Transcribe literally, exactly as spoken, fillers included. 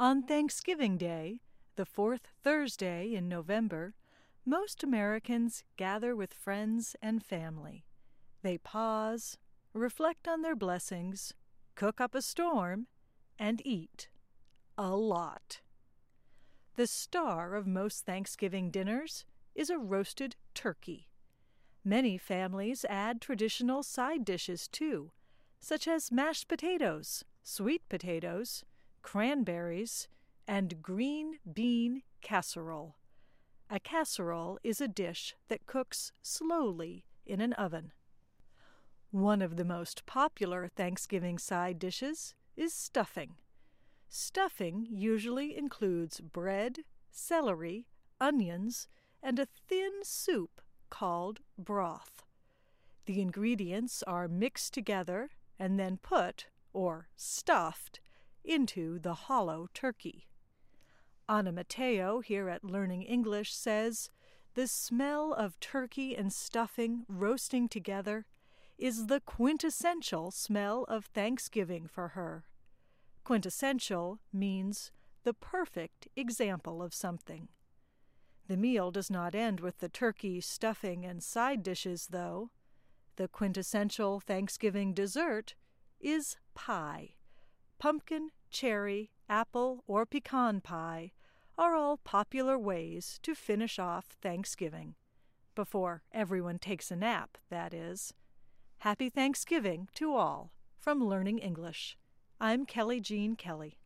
On Thanksgiving Day, the fourth Thursday in November, most Americans gather with friends and family. They pause, reflect on their blessings, cook up a storm, and eat. A lot. The star of most Thanksgiving dinners is a roasted turkey. Many families add traditional side dishes too, such as mashed potatoes, sweet potatoes, cranberries, and green bean casserole. A casserole is a dish that cooks slowly in an oven. One of the most popular Thanksgiving side dishes is stuffing. Stuffing usually includes bread, celery, onions, and a thin soup called broth. The ingredients are mixed together and then put, or stuffed, into the hollow turkey. Anna Mateo here at Learning English says, "The smell of turkey and stuffing roasting together is the quintessential smell of Thanksgiving for her." Quintessential means the perfect example of something. The meal does not end with the turkey, stuffing, and side dishes, though. The quintessential Thanksgiving dessert is pie. Pumpkin, cherry, apple, or pecan pie are all popular ways to finish off Thanksgiving. Before everyone takes a nap, that is. Happy Thanksgiving to all from Learning English. I'm Kelly Jean Kelly.